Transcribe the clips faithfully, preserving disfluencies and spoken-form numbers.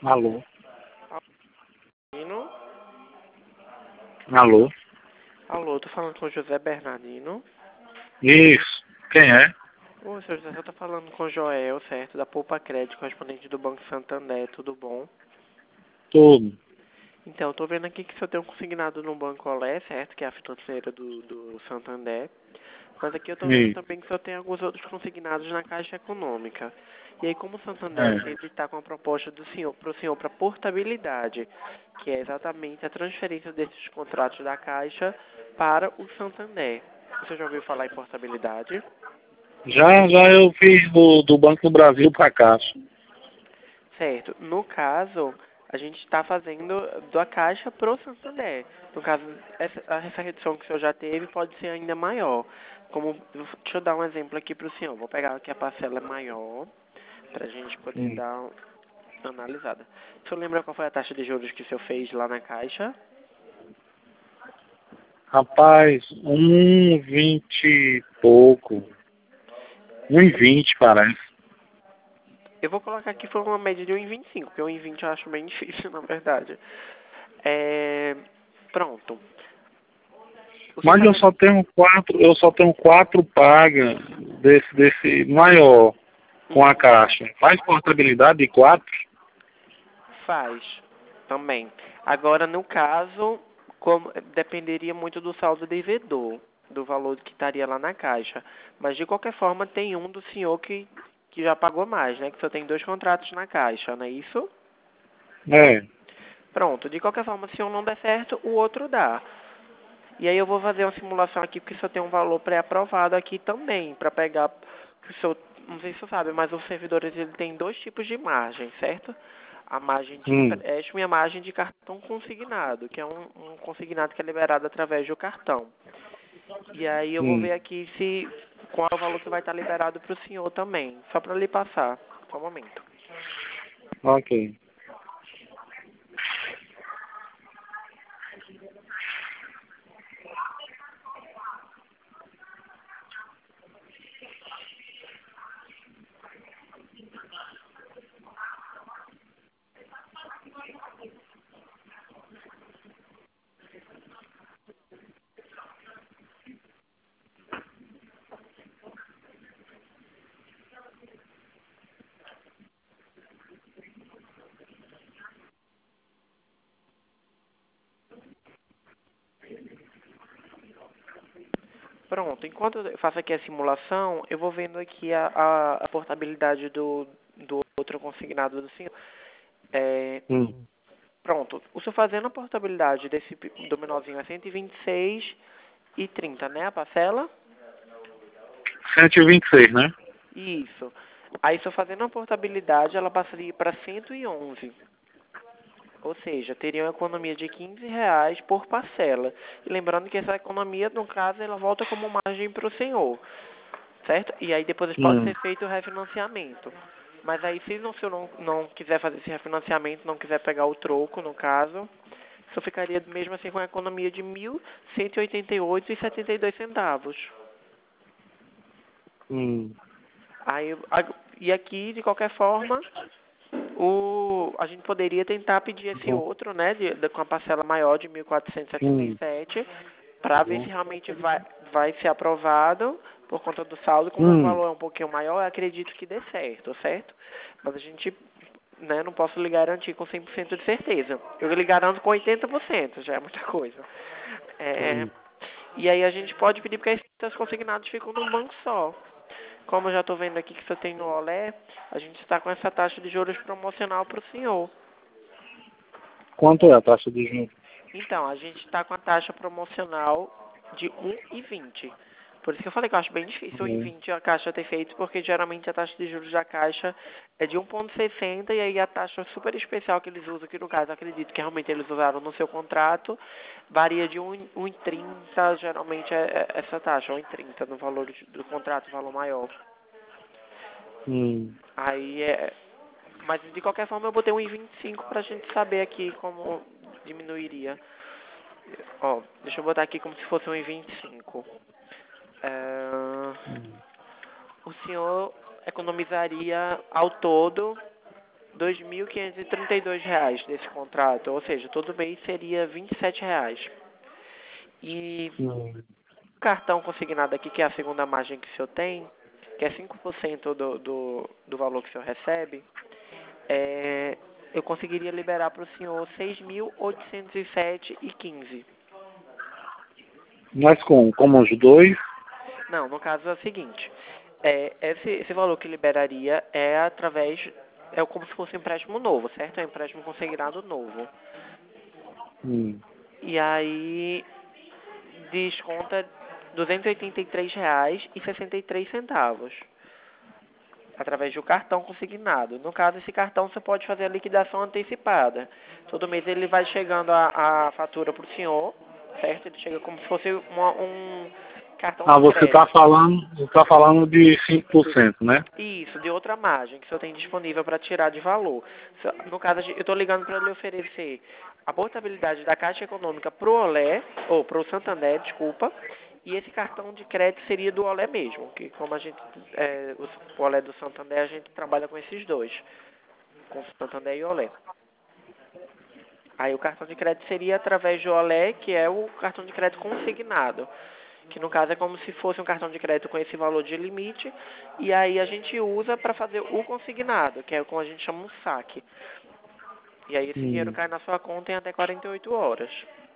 Alô? Bernardino. Alô? Alô, tô falando com o José Bernardino. Isso. Quem é? Ô, seu José, eu tô falando com o Joel, certo? Da Poupa Crédito, correspondente do Banco Santander, tudo bom? Tudo. Então, eu tô vendo aqui que o senhor tem um consignado no Banco Olé, certo? Que é a financeira do, do Santander. Mas aqui eu tô vendo Isso. também que o senhor tem alguns outros consignados na Caixa Econômica. E aí, como o Santander, É. ele tá com a proposta do senhor, pro senhor para portabilidade, que é exatamente a transferência desses contratos da Caixa para o Santander. Você já ouviu falar em portabilidade? Já, já eu fiz do, do Banco do Brasil para Caixa. Certo. No caso, a gente está fazendo da Caixa para o Santander. No caso, essa, essa redução que o senhor já teve pode ser ainda maior. Como, deixa eu dar um exemplo aqui para o senhor. Vou pegar aqui a parcela maior para a gente poder Hum. dar uma analisada. O senhor lembra qual foi a taxa de juros que o senhor fez lá na Caixa? Rapaz, um vinte e pouco. Um e vinte parece. Eu vou colocar aqui foi uma média de um vírgula vinte e cinco, porque um vírgula vinte eu acho bem difícil, na verdade. É, pronto. O senhor Mas eu fazendo só tenho quatro, eu só tenho quatro pagas desse, desse maior com a Uhum. Caixa. Faz portabilidade de quatro? Faz, também. Agora, no caso, como, dependeria muito do saldo devedor, do valor que estaria lá na caixa. Mas, de qualquer forma, tem um do senhor que, que já pagou mais, né? Que só tem dois contratos na caixa, não é isso? É. Pronto, de qualquer forma, se um não der certo, o outro dá. E aí eu vou fazer uma simulação aqui, porque só tem um valor pré-aprovado aqui também, para pegar, que o seu, não sei se você sabe, mas os servidores ele tem dois tipos de margem, certo? A margem de Hum. empréstimo e a margem de cartão consignado, que é um, um consignado que é liberado através do cartão. E aí eu vou Hum. ver aqui se qual é o valor que vai estar liberado para o senhor também, só para lhe passar. Só um momento. Ok. Pronto, enquanto eu faço aqui a simulação, eu vou vendo aqui a, a, a portabilidade do, do outro consignado do senhor. É, Hum. pronto, o senhor fazendo a portabilidade desse do menorzinho é cento e vinte e seis e trinta, né, a parcela? cento e vinte e seis, né? Isso. Aí, o senhor fazendo a portabilidade, ela passaria para cento e onze. Ou seja, teria uma economia de quinze reais por parcela. E lembrando que essa economia, no caso, ela volta como margem para o senhor. Certo? E aí depois pode Hum. ser feito o refinanciamento. Mas aí se o senhor não, não quiser fazer esse refinanciamento, não quiser pegar o troco, no caso, só ficaria mesmo assim com a economia de mil cento e oitenta e oito reais e setenta e dois centavos. Hum. Aí, a- e aqui, de qualquer forma, o, a gente poderia tentar pedir esse Bom. outro, né, de, de- com a parcela maior de mil quatrocentos e setenta e Hum. sete, para ver se Bom. realmente vai, vai ser aprovado por conta do saldo. Como o Hum. valor é um pouquinho maior, eu acredito que dê certo, certo? Mas a gente, né, não posso lhe garantir com cem por cento de certeza. Eu lhe garanto com oitenta por cento, já é muita coisa. É, Hum. e aí a gente pode pedir porque esses consignados ficam num banco só. Como eu já estou vendo aqui que você tem no Olé, a gente está com essa taxa de juros promocional para o senhor. Quanto é a taxa de juros? Então, a gente está com a taxa promocional de um e vinte. Por isso que eu falei que eu acho bem difícil um e Hum. vinte a Caixa ter feito, porque geralmente a taxa de juros da Caixa é de um vírgula sessenta e aí a taxa super especial que eles usam, que no caso acredito que realmente eles usaram no seu contrato, varia de um vírgula trinta, geralmente é é essa taxa, um vírgula trinta no valor de- do contrato, valor maior. Hum. Aí é. Mas de qualquer forma eu botei um vírgula vinte e cinco pra gente saber aqui como diminuiria. Ó, deixa eu botar aqui como se fosse um vírgula vinte e cinco. É, o senhor economizaria ao todo. dois mil quinhentos e trinta e dois reais desse contrato, ou seja, todo mês seria vinte e sete reais. E Hum. o cartão consignado aqui, que é a segunda margem que o senhor tem, que é cinco por cento do, do, do valor que o senhor recebe, é, eu conseguiria liberar para o senhor seis mil oitocentos e sete reais e quinze centavos. Mas como? Como os dois? Não, no caso é o seguinte, é, esse, esse valor que liberaria é através, é como se fosse um empréstimo novo, certo? É um empréstimo consignado novo. Hum. E aí desconta duzentos e oitenta e três reais e sessenta e três centavos. Através do cartão consignado. No caso, esse cartão você pode fazer a liquidação antecipada. Todo mês ele vai chegando a, a fatura para o senhor, certo? Ele chega como se fosse uma, um cartão Ah, de você crédito. está falando, você tá falando de cinco por cento, né? Isso, de outra margem que o senhor tem disponível para tirar de valor. No caso, eu estou ligando para lhe oferecer a portabilidade da Caixa Econômica para o Olé, ou para o Santander, desculpa, e esse cartão de crédito seria do Olé mesmo, que como a gente, é, o Olé do Santander, a gente trabalha com esses dois, com o Santander e o Olé. Aí o cartão de crédito seria através do Olé, que é o cartão de crédito consignado, que no caso é como se fosse um cartão de crédito com esse valor de limite, e aí a gente usa para fazer o consignado, que é como a gente chama um saque. E aí esse dinheiro Hum. cai na sua conta em até quarenta e oito horas.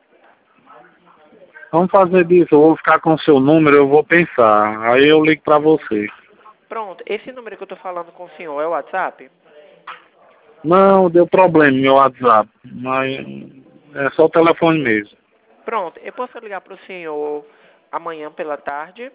Vamos fazer disso, eu vou ficar com o seu número, eu vou pensar. Aí eu ligo para você. Pronto, esse número que eu estou falando com o senhor é o WhatsApp? Não, deu problema no meu WhatsApp, mas é só o telefone mesmo. Pronto, eu posso ligar para o senhor amanhã pela tarde?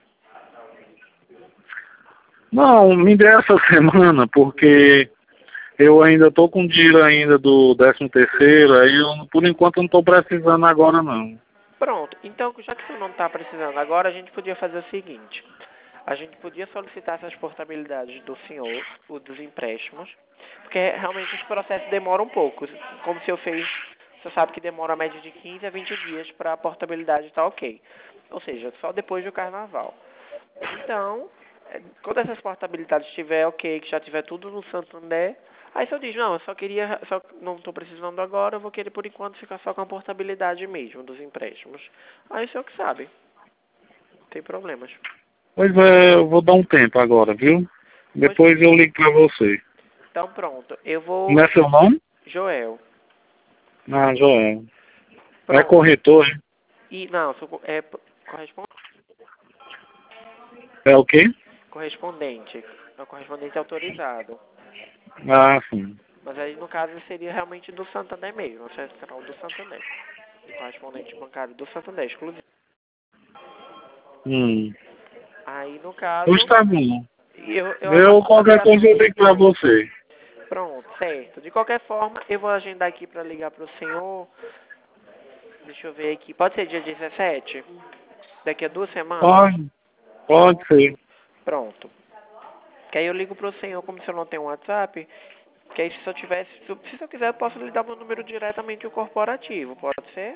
Não, me dê essa semana, porque eu ainda estou com dinheiro ainda do décimo terceiro, aí eu, por enquanto eu não estou precisando agora não. Pronto, então já que o senhor não está precisando agora, a gente podia fazer o seguinte. A gente podia solicitar essas portabilidades do senhor, o dos empréstimos, porque realmente os processos demoram um pouco. Como o senhor fez, você sabe que demora a média de quinze a vinte dias para a portabilidade estar ok. Ou seja, só depois do carnaval. Então, eh, quando essas portabilidades estiver ok, que já tiver tudo no Santander, aí o senhor diz, não, eu só queria, só não estou precisando agora, eu vou querer por enquanto ficar só com a portabilidade mesmo dos empréstimos. Aí o senhor que sabe. Não tem problemas. Pois é, eu vou dar um tempo agora, viu? Pois, Depois eu ligo para você. então pronto, eu vou... Como é seu nome? Joel. Ah, Joel. É Pronto. corretor, hein? E, não, sou co- é p- correspon- É o quê? correspondente. É o correspondente autorizado. Ah, sim. Mas aí, no caso, seria realmente do Santander mesmo, a central do Santander. E correspondente bancário do Santander, exclusivo. Hum. Aí, no caso, Pois tá bom. eu, eu Eu, aguardo a qualquer ligação coisa, eu do ligo para senhor. você. Pronto, certo. De qualquer forma, eu vou agendar aqui para ligar para o senhor. Deixa eu ver aqui. Pode ser dia dezessete? Daqui a duas semanas? Pode, pode ser. Pronto. Que aí eu ligo pro senhor, como se eu não tenho um WhatsApp, que aí se eu tivesse, se eu se eu quiser, eu posso lhe dar meu número diretamente o corporativo, pode ser?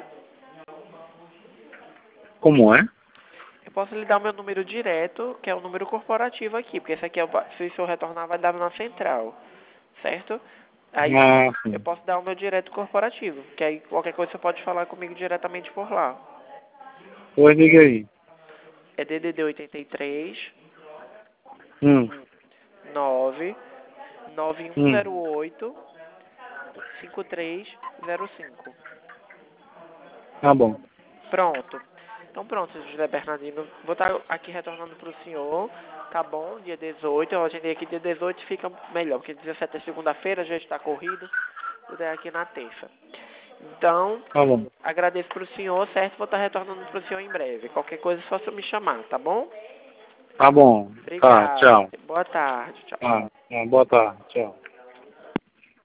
Como é? Eu posso lhe dar o meu número direto, que é o número corporativo aqui, porque esse aqui, é o, ba- se o senhor retornar, vai dar na central, certo? Aí Ah, eu sim. posso dar o meu direto corporativo, que aí qualquer coisa você pode falar comigo diretamente por lá. Pois diga aí. É D D D oitenta e três, Hum, nove, nove um hum. zero oito, cinco três zero cinco. Tá bom. Pronto. Então pronto, José Bernardino. Vou estar aqui retornando para o senhor, tá bom? Dia dezoito, eu agendei aqui dia dezoito, fica melhor, porque dezessete é segunda-feira, já está corrido, tudo é aqui na terça. Então, Tá bom. agradeço para o senhor, certo? Vou estar retornando para o senhor em breve. Qualquer coisa é só se eu me chamar, tá bom? Tá bom. Tá, Obrigado. tchau. Boa tarde. Tchau. Tá, tá, boa tarde. Tchau.